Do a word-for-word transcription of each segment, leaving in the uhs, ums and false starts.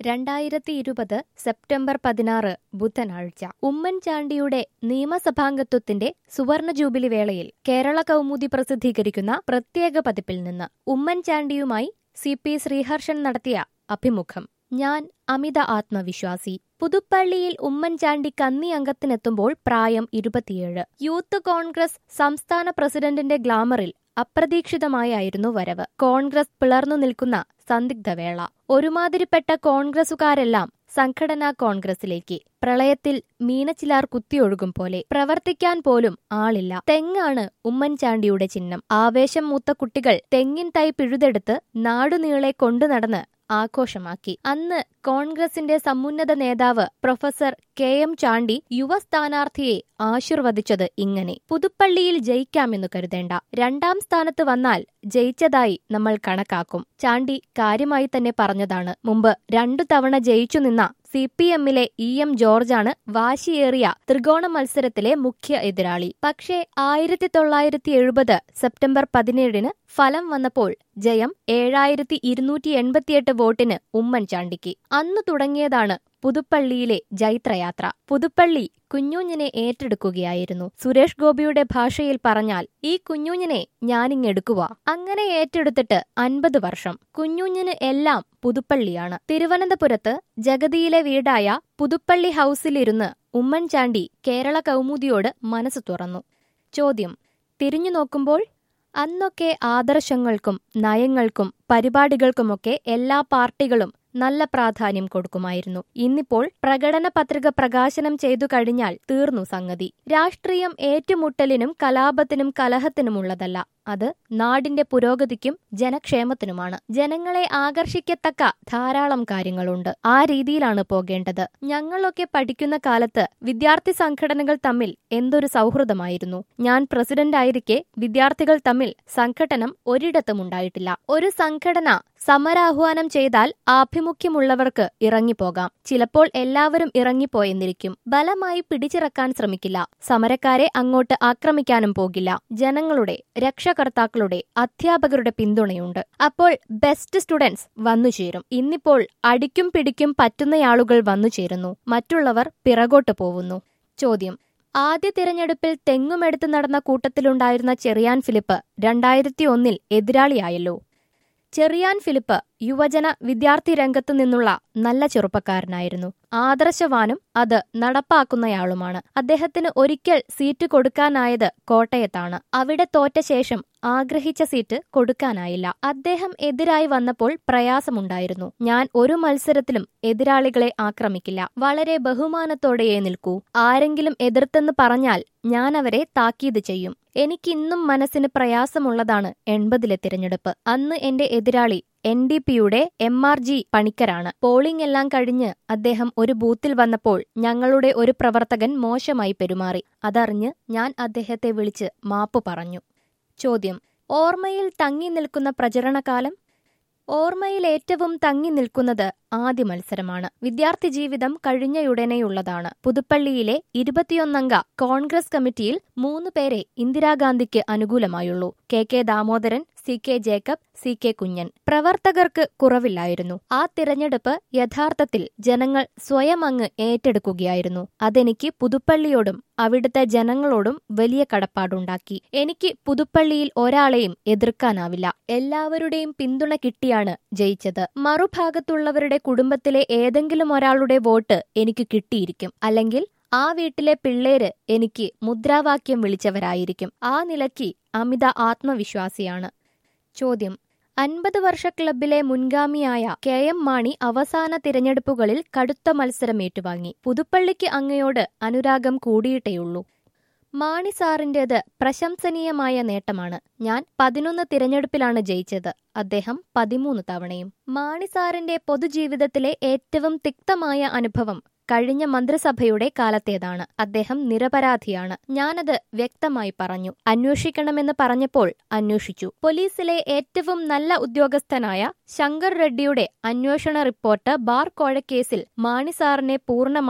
രണ്ടായിരത്തി ഇരുപത് സെപ്റ്റംബർ പതിനാറ് ബുധനാഴ്ച ഉമ്മൻചാണ്ടിയുടെ നിയമസഭാംഗത്വത്തിന്റെ സുവർണ ജൂബിലി വേളയിൽ കേരള കൗമുദി പ്രസിദ്ധീകരിക്കുന്ന പ്രത്യേക പതിപ്പിൽ നിന്ന് ഉമ്മൻചാണ്ടിയുമായി സി പി ശ്രീഹർഷൻ നടത്തിയ അഭിമുഖം. ഞാൻ അമിത ആത്മവിശ്വാസി. പുതുപ്പള്ളിയിൽ ഉമ്മൻചാണ്ടി കന്നി അംഗത്തിനെത്തുമ്പോൾ പ്രായം ഇരുപത്തിയേഴ്. യൂത്ത് കോൺഗ്രസ് സംസ്ഥാന പ്രസിഡന്റിന്റെ ഗ്ലാമറിൽ അപ്രതീക്ഷിതമായായിരുന്നു വരവ്. കോൺഗ്രസ് പിളർന്നു നിൽക്കുന്ന സന്ദിഗ്ധവേള. ഒരുമാതിരിപ്പെട്ട കോൺഗ്രസുകാരെല്ലാം സംഘടനാ കോൺഗ്രസിലേക്ക്. പ്രളയത്തിൽ മീനച്ചിലാർ കുത്തിയൊഴുകും പോലെ. പ്രവർത്തിക്കാൻ പോലും ആളില്ല. തെങ്ങാണ് ഉമ്മൻചാണ്ടിയുടെ ചിഹ്നം. ആവേശം മൂത്ത കുട്ടികൾ തെങ്ങിൻ തൈ പിഴുതെടുത്ത് നാടുനീളെ കൊണ്ടുനടന്ന് ആഘോഷമാക്കി. അന്ന് കോൺഗ്രസിന്റെ സമുന്നത നേതാവ് പ്രൊഫസർ കെ എം ചാണ്ടി യുവ സ്ഥാനാർത്ഥിയെ ആശീർവദിച്ചത് ഇങ്ങനെ: പുതുപ്പള്ളിയിൽ ജയിക്കാമെന്നു കരുതേണ്ട, രണ്ടാം സ്ഥാനത്ത് വന്നാൽ ജയിച്ചതായി നമ്മൾ കണക്കാക്കും. ചാണ്ടി കാര്യമായി തന്നെ പറഞ്ഞതാണ്. മുമ്പ് രണ്ടു തവണ ജയിച്ചു നിന്ന സി പി എമ്മിലെ ഇ എം ജോർജാണ് വാശിയേറിയ ത്രികോണ മത്സരത്തിലെ മുഖ്യ എതിരാളി. പക്ഷേ ആയിരത്തി തൊള്ളായിരത്തി എഴുപത് സെപ്റ്റംബർ പതിനേഴിന് ഫലം വന്നപ്പോൾ ജയം ഏഴായിരത്തി ഇരുന്നൂറ്റി എൺപത്തിയെട്ട് വോട്ടിന് ഉമ്മൻചാണ്ടിക്ക്. അന്നു തുടങ്ങിയതാണ് പുതുപ്പള്ളിയിലെ ജൈത്രയാത്ര. പുതുപ്പള്ളി കുഞ്ഞൂഞ്ഞിനെ ഏറ്റെടുക്കുകയായിരുന്നു. സുരേഷ് ഗോപിയുടെ ഭാഷയിൽ പറഞ്ഞാൽ ഈ കുഞ്ഞൂഞ്ഞിനെ ഞാനിങ്ങെടുക്കുക. അങ്ങനെ ഏറ്റെടുത്തിട്ട് അൻപത് വർഷം. കുഞ്ഞൂഞ്ഞിന് എല്ലാം പുതുപ്പള്ളിയാണ്. തിരുവനന്തപുരത്ത് ജഗതിയിലെ വീടായ പുതുപ്പള്ളി ഹൌസിലിരുന്ന് ഉമ്മൻചാണ്ടി കേരള കൗമുദിയോട് മനസ്സ് തുറന്നു. ചോദ്യം: തിരിഞ്ഞു നോക്കുമ്പോൾ അന്നൊക്കെ ആദർശങ്ങൾക്കും നയങ്ങൾക്കും പരിപാടികൾക്കുമൊക്കെ എല്ലാ പാർട്ടികളും നല്ല പ്രാധാന്യം കൊടുക്കുമായിരുന്നു. ഇന്നിപ്പോൾ പ്രകടന പത്രിക പ്രകാശനം ചെയ്തു കഴിഞ്ഞാൽ തീർന്നു സംഗതി. രാഷ്ട്രീയം ഏറ്റുമുട്ടലിനും കലാപത്തിനും കലഹത്തിനുമുള്ളതല്ല. അത് നാടിന്റെ പുരോഗതിക്കും ജനക്ഷേമത്തിനുമാണ്. ജനങ്ങളെ ആകർഷിക്കത്തക്ക ധാരാളം കാര്യങ്ങളുണ്ട്. ആ രീതിയിലാണ് പോകേണ്ടത്. ഞങ്ങളൊക്കെ പഠിക്കുന്ന കാലത്ത് വിദ്യാർത്ഥി സംഘടനകൾ തമ്മിൽ എന്തൊരു സൗഹൃദമായിരുന്നു. ഞാൻ പ്രസിഡന്റായിരിക്കെ വിദ്യാർത്ഥികൾ തമ്മിൽ സംഘടനം ഒരിടത്തും ഉണ്ടായിട്ടില്ല. ഒരു സംഘടന സമരാഹ്വാനം ചെയ്താൽ ആഭിമുഖ്യമുള്ളവർക്ക് ഇറങ്ങിപ്പോകാം. ചിലപ്പോൾ എല്ലാവരും ഇറങ്ങിപ്പോയെന്നിരിക്കും. ബലമായി പിടിച്ചിറക്കാൻ ശ്രമിക്കില്ല. സമരക്കാരെ അങ്ങോട്ട് ആക്രമിക്കാനും പോകില്ല. ജനങ്ങളുടെ രക്ഷകർത്താക്കളുടെ അധ്യാപകരുടെ പിന്തുണയുണ്ട്. അപ്പോൾ ബെസ്റ്റ് സ്റ്റുഡൻസ് വന്നുചേരും. ഇന്നിപ്പോൾ അടിക്കും പിടിക്കും പറ്റുന്നയാളുകൾ വന്നുചേരുന്നു. മറ്റുള്ളവർ പിറകോട്ട് പോവുന്നു. ചോദ്യം: ആദ്യ തിരഞ്ഞെടുപ്പിൽ തെങ്ങുമെടുത്ത് നടന്ന കൂട്ടത്തിലുണ്ടായിരുന്ന ചെറിയാൻ ഫിലിപ്പ് രണ്ടായിരത്തി ഒന്നിൽ എതിരാളിയായല്ലോ. ചെറിയാൻ ഫിലിപ്പ് യുവജന വിദ്യാർത്ഥി രംഗത്തു നിന്നുള്ള നല്ല ചെറുപ്പക്കാരനായിരുന്നു. ആദർശവാനും അത് നടപ്പാക്കുന്നയാളുമാണ്. അദ്ദേഹത്തിന് ഒരിക്കൽ സീറ്റ് കൊടുക്കാനായത് കോട്ടയത്താണ്. അവിടെ തോറ്റ ശേഷം ആഗ്രഹിച്ച സീറ്റ് കൊടുക്കാനായില്ല. അദ്ദേഹം എതിരായി വന്നപ്പോൾ പ്രയാസമുണ്ടായിരുന്നു. ഞാൻ ഒരു മത്സരത്തിലും എതിരാളികളെ ആക്രമിക്കില്ല. വളരെ ബഹുമാനത്തോടെയേ നിൽക്കൂ. ആരെങ്കിലും എതിർത്തെന്ന് പറഞ്ഞാൽ ഞാൻ അവരെ താക്കീത് ചെയ്യും. എനിക്കിന്നും മനസ്സിന് പ്രയാസമുള്ളതാണ് എൺപതിലെ തിരഞ്ഞെടുപ്പ്. അന്ന് എന്റെ എതിരാളി എൻ ഡി പിയുടെ എം ആർ ജി പണിക്കരാണ്. പോളിംഗ് എല്ലാം കഴിഞ്ഞ് അദ്ദേഹം ഒരു ബൂത്തിൽ വന്നപ്പോൾ ഞങ്ങളുടെ ഒരു പ്രവർത്തകൻ മോശമായി പെരുമാറി. അതറിഞ്ഞ് ഞാൻ അദ്ദേഹത്തെ വിളിച്ച് മാപ്പ് പറഞ്ഞു. ചോദ്യം: ഓർമ്മയിൽ തങ്ങി നിൽക്കുന്ന പ്രചരണകാലം? ഓർമ്മയിൽ ഏറ്റവും തങ്ങി നിൽക്കുന്നത് ആദ്യ മത്സരമാണ്. വിദ്യാർത്ഥി ജീവിതം കഴിഞ്ഞയുടനെയുള്ളതാണ്. പുതുപ്പള്ളിയിലെ ഇരുപത്തിയൊന്നംഗ കോൺഗ്രസ് കമ്മിറ്റിയിൽ മൂന്ന് പേരെ ഇന്ദിരാഗാന്ധിക്ക് അനുകൂലമായുള്ളൂ. K K Damodaran, C K Jacob, C K Kunjan. പ്രവർത്തകർക്ക് കുറവില്ലായിരുന്നു. ആ തിരഞ്ഞെടുപ്പ് യഥാർത്ഥത്തിൽ ജനങ്ങൾ സ്വയം അങ്ങ് ഏറ്റെടുക്കുകയായിരുന്നു. അതെനിക്ക് പുതുപ്പള്ളിയോടും അവിടുത്തെ ജനങ്ങളോടും വലിയ കടപ്പാടുണ്ടാക്കി. എനിക്ക് പുതുപ്പള്ളിയിൽ ഒരാളെയും എതിർക്കാനാവില്ല. എല്ലാവരുടെയും പിന്തുണ കിട്ടിയാണ് ജയിച്ചത്. മറുഭാഗത്തുള്ളവരുടെ കുടുംബത്തിലെ ഏതെങ്കിലും ഒരാളുടെ വോട്ട് എനിക്ക് കിട്ടിയിരിക്കും. അല്ലെങ്കിൽ ആ വീട്ടിലെ പിള്ളേര് എനിക്ക് മുദ്രാവാക്യം വിളിച്ചവരായിരിക്കും. ആ നിലയ്ക്ക് അമിത ആത്മവിശ്വാസിയാണ്. ചോദ്യം: അൻപത് വർഷ ക്ലബിലെ മുൻഗാമിയായ കെ എം മാണി അവസാന തിരഞ്ഞെടുപ്പുകളിൽ കടുത്ത മത്സരം ഏറ്റുവാങ്ങി. പുതുപ്പള്ളിക്ക് അങ്ങയോട് അനുരാഗം കൂടിയിട്ടേയുള്ളൂ. മാണി സാറിന്റേത് പ്രശംസനീയമായ നേട്ടമാണ്. ഞാൻ പതിനൊന്ന് തിരഞ്ഞെടുപ്പിലാണ് ജയിച്ചത്. അദ്ദേഹം പതിമൂന്ന് തവണയും. മാണി സാറിന്റെ പൊതുജീവിതത്തിലെ ഏറ്റവും തിക്തമായ അനുഭവം കഴിഞ്ഞ മന്ത്രിസഭയുടെ കാലത്തേതാണ്. അദ്ദേഹം നിരപരാധിയാണ്. ഞാനത് വ്യക്തമായി പറഞ്ഞു. അന്വേഷിക്കണമെന്ന് പറഞ്ഞപ്പോൾ അന്വേഷിച്ചു. പോലീസിലെ ഏറ്റവും നല്ല ഉദ്യോഗസ്ഥനായ ശങ്കർ റെഡ്ഡിയുടെ അന്വേഷണ റിപ്പോർട്ട് ബാർ കോഴക്കേസിൽ മാണി സാറിനെ പൂർണ്ണമായും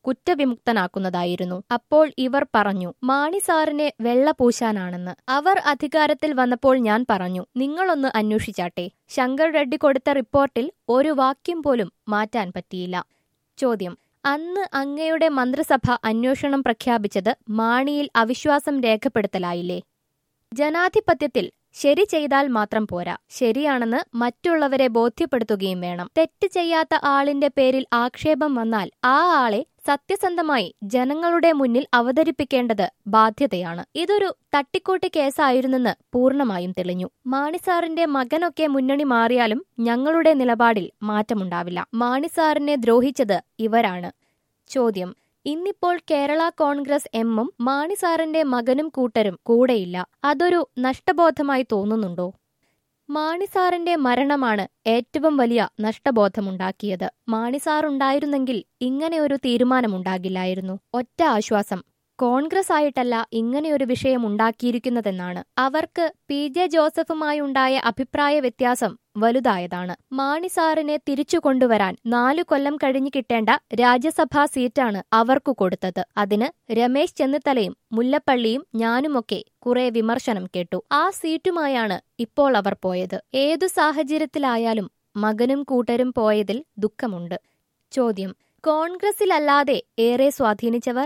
കുറ്റവിമുക്തനാക്കുന്നതായിരുന്നു. അപ്പോൾ ഇവർ പറഞ്ഞു മാണി സാറിനെ വെള്ള പൂശാനാണെന്ന്. അവർ അധികാരത്തിൽ വന്നപ്പോൾ ഞാൻ പറഞ്ഞു നിങ്ങളൊന്ന് അന്വേഷിച്ചാട്ടെ. ശങ്കർ റെഡ്ഡി കൊടുത്ത റിപ്പോർട്ടിൽ ഒരു വാക്യം പോലും മാറ്റാൻ പറ്റിയില്ല. ചോദ്യം: അന്ന് അങ്ങയുടെ മന്ത്രിസഭ അന്വേഷണം പ്രഖ്യാപിച്ചത് മാണിയിൽ അവിശ്വാസം രേഖപ്പെടുത്തലായില്ലേ? ജനാധിപത്യത്തിൽ ശരി ചെയ്താൽ മാത്രം പോരാ, ശരിയാണെന്ന് മറ്റുള്ളവരെ ബോധ്യപ്പെടുത്തുകയും വേണം. തെറ്റ് ചെയ്യാത്ത ആളിന്റെ പേരിൽ ആക്ഷേപം വന്നാൽ ആ ആളെ സത്യസന്ധമായി ജനങ്ങളുടെ മുന്നിൽ അവതരിപ്പിക്കേണ്ടത് ബാധ്യതയാണ്. ഇതൊരു തട്ടിക്കൂട്ട് കേസായിരുന്നെന്ന് പൂർണ്ണമായും തെളിഞ്ഞു. മാണിസാറിന്റെ മകനൊക്കെ മുന്നണി മാറിയാലും ഞങ്ങളുടെ നിലപാടിൽ മാറ്റമുണ്ടാവില്ല. മാണിസാറിനെ ദ്രോഹിച്ചത് ഇവരാണ്. ചോദ്യം: ഇന്നിപ്പോൾ കേരള കോൺഗ്രസ് എമ്മും മാണിസാറിന്റെ മകനും കൂട്ടരും കൂടെയില്ല. അതൊരു നഷ്ടബോധമായി തോന്നുന്നുണ്ടോ? മാണിസാറിന്റെ മരണമാണ് ഏറ്റവും വലിയ നഷ്ടബോധമുണ്ടാക്കിയത്. മാണിസാറുണ്ടായിരുന്നെങ്കിൽ ഇങ്ങനെയൊരു തീരുമാനമുണ്ടാകില്ലായിരുന്നു. ഒറ്റ ആശ്വാസം, കോൺഗ്രസ് ആയിട്ടല്ല ഇങ്ങനെയൊരു വിഷയം ഉണ്ടാക്കിയിരിക്കുന്നതെന്നാണ്. അവർക്ക് പി ജെ ജോസഫുമായുണ്ടായ അഭിപ്രായ വ്യത്യാസം വലുതായതാണ്. മാണിസാറിനെ തിരിച്ചു കൊണ്ടുവരാൻ നാലു കൊല്ലം കഴിഞ്ഞു കിട്ടേണ്ട രാജ്യസഭാ സീറ്റാണ് അവർക്കു കൊടുത്തത്. അതിന് രമേശ് ചെന്നിത്തലയും മുല്ലപ്പള്ളിയും ഞാനുമൊക്കെ കുറെ വിമർശനം കേട്ടു. ആ സീറ്റുമായാണ് ഇപ്പോൾ അവർ പോയത്. ഏതു സാഹചര്യത്തിലായാലും മകനും കൂട്ടരും പോയതിൽ ദുഃഖമുണ്ട്. ചോദ്യം: കോൺഗ്രസിലല്ലാതെ ഏറെ സ്വാധീനിച്ചവർ?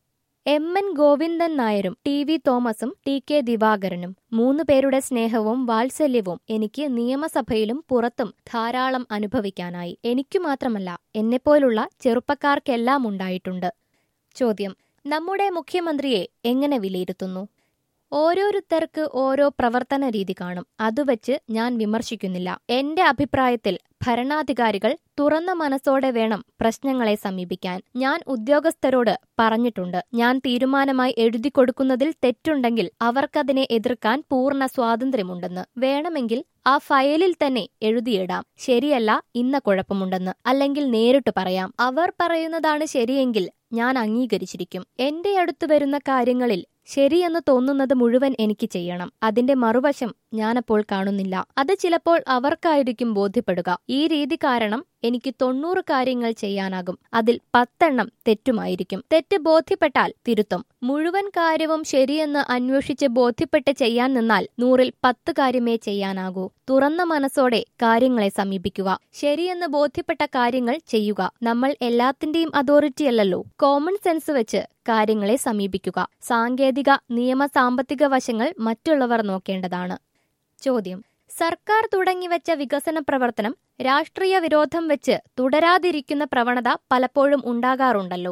എം എൻ ഗോവിന്ദൻ നായരും ടി വി തോമസും ടി കെ ദിവാകരനും. മൂന്നു പേരുടെ സ്നേഹവും വാത്സല്യവും എനിക്ക് നിയമസഭയിലും പുറത്തും ധാരാളം അനുഭവിക്കാനായി. എനിക്കു മാത്രമല്ല, എന്നെപ്പോലുള്ള ചെറുപ്പക്കാർക്കെല്ലാം ഉണ്ടായിട്ടുണ്ട്. ചോദ്യം: നമ്മുടെ മുഖ്യമന്ത്രിയെ എങ്ങനെ വിലയിരുത്തുന്നു? ഓരോരുത്തർക്ക് ഓരോ പ്രവർത്തന രീതി കാണും. അതുവച്ച് ഞാൻ വിമർശിക്കുന്നില്ല. എന്റെ അഭിപ്രായത്തിൽ ഭരണാധികാരികൾ തുറന്ന മനസ്സോടെ വേണം പ്രശ്നങ്ങളെ സമീപിക്കാൻ. ഞാൻ ഉദ്യോഗസ്ഥരോട് പറഞ്ഞിട്ടുണ്ട്. ഞാൻ തീരുമാനമായി എഴുതി കൊടുക്കുന്നതിൽ തെറ്റുണ്ടെങ്കിൽ അവർക്കതിനെ എതിർക്കാൻ പൂർണ്ണ സ്വാതന്ത്ര്യമുണ്ടെന്ന്. വേണമെങ്കിൽ ആ ഫയലിൽ തന്നെ എഴുതിയിടാം, ശരിയല്ല, ഇന്ന കുഴപ്പമുണ്ടെന്ന്. അല്ലെങ്കിൽ നേരിട്ട് പറയാം. അവർ പറയുന്നതാണ് ശരിയെങ്കിൽ ഞാൻ അംഗീകരിച്ചിരിക്കും. എന്റെ അടുത്ത് വരുന്ന കാര്യങ്ങളിൽ ശരിയെന്ന് തോന്നുന്നത് മുഴുവൻ എനിക്ക് ചെയ്യണം. അതിന്റെ മറുവശം ഞാനപ്പോൾ കാണുന്നില്ല. അത് ചിലപ്പോൾ അവർക്കായിരിക്കും ബോധ്യപ്പെടുക. ഈ രീതി കാരണം എനിക്ക് തൊണ്ണൂറ് കാര്യങ്ങൾ ചെയ്യാനാകും. അതിൽ പത്തെണ്ണം തെറ്റുമായിരിക്കും. തെറ്റ് ബോധ്യപ്പെട്ടാൽ തിരുത്തും. മുഴുവൻ കാര്യവും ശരിയെന്ന് അന്വേഷിച്ച് ബോധ്യപ്പെട്ട് ചെയ്യാൻ നിന്നാൽ നൂറിൽ പത്ത് കാര്യമേ ചെയ്യാനാകൂ. തുറന്ന മനസ്സോടെ കാര്യങ്ങളെ സമീപിക്കുക. ശരിയെന്ന് ബോധ്യപ്പെട്ട കാര്യങ്ങൾ ചെയ്യുക. നമ്മൾ എല്ലാത്തിന്റെയും അതോറിറ്റിയല്ലല്ലോ. കോമൺ സെൻസ് വെച്ച് കാര്യങ്ങളെ സമീപിക്കുക. സാങ്കേതിക, നിയമ, സാമ്പത്തിക വശങ്ങൾ മറ്റുള്ളവർ നോക്കേണ്ടതാണ്. ചോദ്യം: സർക്കാർ തുടങ്ങിവെച്ച വികസന പ്രവർത്തനം രാഷ്ട്രീയ വിരോധം വെച്ച് തുടരാതിരിക്കുന്ന പ്രവണത പലപ്പോഴും ഉണ്ടാകാറുണ്ടല്ലോ.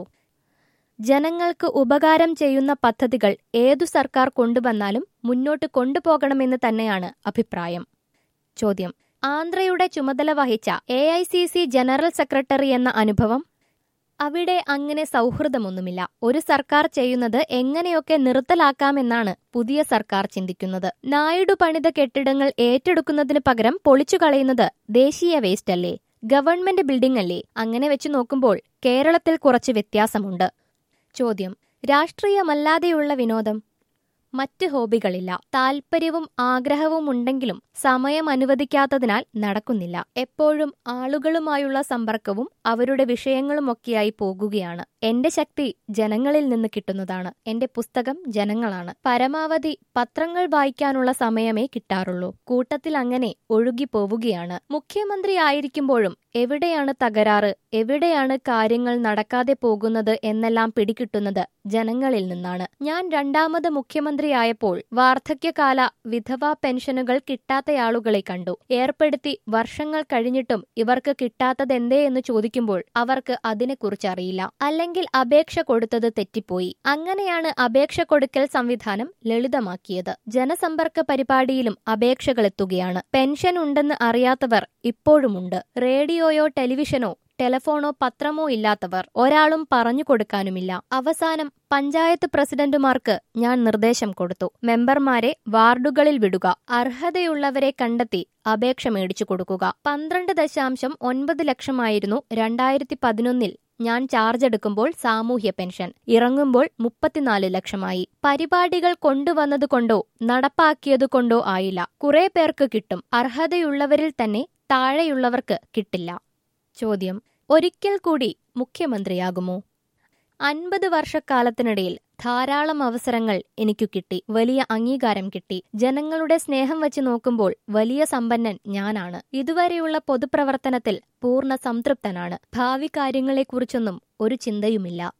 ജനങ്ങൾക്ക് ഉപകാരം ചെയ്യുന്ന പദ്ധതികൾ ഏതു സർക്കാർ കൊണ്ടുവന്നാലും മുന്നോട്ട് കൊണ്ടുപോകണമെന്ന് തന്നെയാണ് അഭിപ്രായം. ചോദ്യം: ആന്ധ്രയുടെ ചുമതല വഹിച്ച AICC general secretary എന്ന അനുഭവം? അവിടെ അങ്ങനെ സൗഹൃദമൊന്നുമില്ല. ഒരു സർക്കാർ ചെയ്യുന്നത് എങ്ങനെയൊക്കെ നിർത്തലാക്കാമെന്നാണ് പുതിയ സർക്കാർ ചിന്തിക്കുന്നത്. നായിഡു പണിത കെട്ടിടങ്ങൾ ഏറ്റെടുക്കുന്നതിന് പകരം പൊളിച്ചു കളയുന്നത് ദേശീയ വേസ്റ്റ് അല്ലേ? ഗവൺമെന്റ് ബിൽഡിംഗ് അല്ലേ? അങ്ങനെ വെച്ച് നോക്കുമ്പോൾ കേരളത്തിൽ കുറച്ച് വ്യത്യാസമുണ്ട്. ചോദ്യം: രാഷ്ട്രീയമല്ലാതെയുള്ള വിനോദം? മറ്റ് ഹോബികളില്ല. താൽപ്പര്യവും ആഗ്രഹവും ഉണ്ടെങ്കിലും സമയം അനുവദിക്കാത്തതിനാൽ നടക്കുന്നില്ല. എപ്പോഴും ആളുകളുമായുള്ള സമ്പർക്കവും അവരുടെ വിഷയങ്ങളുമൊക്കെയായി പോകുകയാണ്. എന്റെ ശക്തി ജനങ്ങളിൽ നിന്ന് കിട്ടുന്നതാണ്. എന്റെ പുസ്തകം ജനങ്ങളാണ്. പരമാവധി പത്രങ്ങൾ വായിക്കാനുള്ള സമയമേ കിട്ടാറുള്ളൂ. കൂട്ടത്തിൽ അങ്ങനെ ഒഴുകി പോവുകയാണ്. മുഖ്യമന്ത്രി ആയിരിക്കുമ്പോഴും എവിടെയാണ് തകരാറ്, എവിടെയാണ് കാര്യങ്ങൾ നടക്കാതെ പോകുന്നത് എന്നെല്ലാം പിടികിട്ടുന്നത് ജനങ്ങളിൽ നിന്നാണ്. ഞാൻ രണ്ടാമത് മുഖ്യമന്ത്രിയായപ്പോൾ വാർദ്ധക്യകാല വിധവാ പെൻഷനുകൾ കിട്ടാത്തയാളുകളെ കണ്ടു. ഏർപ്പെടുത്തി വർഷങ്ങൾ കഴിഞ്ഞിട്ടും ഇവർക്ക് കിട്ടാത്തതെന്തേ എന്ന് ചോദിക്കുമ്പോൾ അവർക്ക് അതിനെക്കുറിച്ച് അറിയില്ല. അല്ലെങ്കിൽ അപേക്ഷ കൊടുത്തത് തെറ്റിപ്പോയി. അങ്ങനെയാണ് അപേക്ഷ കൊടുക്കൽ സംവിധാനം ലളിതമാക്കിയത്. ജനസമ്പർക്ക പരിപാടിയിലും അപേക്ഷകൾ എത്തുകയാണ്. പെൻഷൻ ഉണ്ടെന്ന് അറിയാത്തവർ ഇപ്പോഴുമുണ്ട്. റേഡിയോയോ ടെലിവിഷനോ ടെലഫോണോ പത്രമോ ഇല്ലാത്തവർ ഒരാളും പറഞ്ഞു കൊടുക്കാനുമില്ല. അവസാനം പഞ്ചായത്ത് പ്രസിഡന്റുമാർക്ക് ഞാൻ നിർദ്ദേശം കൊടുത്തു. മെമ്പർമാരെ വാർഡുകളിൽ വിടുക, അർഹതയുള്ളവരെ കണ്ടെത്തി അപേക്ഷ മേടിച്ചു കൊടുക്കുക. പന്ത്രണ്ട് ദശാംശം ഒൻപത് ലക്ഷമായിരുന്നു രണ്ടായിരത്തി പതിനൊന്നിൽ ഞാൻ ചാർജ് എടുക്കുമ്പോൾ സാമൂഹ്യ പെൻഷൻ. ഇറങ്ങുമ്പോൾ മുപ്പത്തിനാല് ലക്ഷമായി. പരിപാടികൾ കൊണ്ടുവന്നതുകൊണ്ടോ നടപ്പാക്കിയതുകൊണ്ടോ ആയില്ല. കുറെ പേർക്ക് കിട്ടും. അർഹതയുള്ളവരിൽ തന്നെ താഴെയുള്ളവർക്ക് കിട്ടില്ല. ചോദ്യം: ഒരിക്കൽ കൂടി മുഖ്യമന്ത്രിയാകുമോ? അൻപത് വർഷക്കാലത്തിനിടയിൽ ധാരാളം അവസരങ്ങൾ എനിക്കു കിട്ടി. വലിയ അംഗീകാരം കിട്ടി. ജനങ്ങളുടെ സ്നേഹം വച്ച് നോക്കുമ്പോൾ വലിയ സമ്പന്നൻ ഞാനാണ്. ഇതുവരെയുള്ള പൊതുപ്രവർത്തനത്തിൽ പൂർണ്ണ സംതൃപ്തനാണ്. ഭാവി കാര്യങ്ങളെക്കുറിച്ചൊന്നും ഒരു ചിന്തയുമില്ല.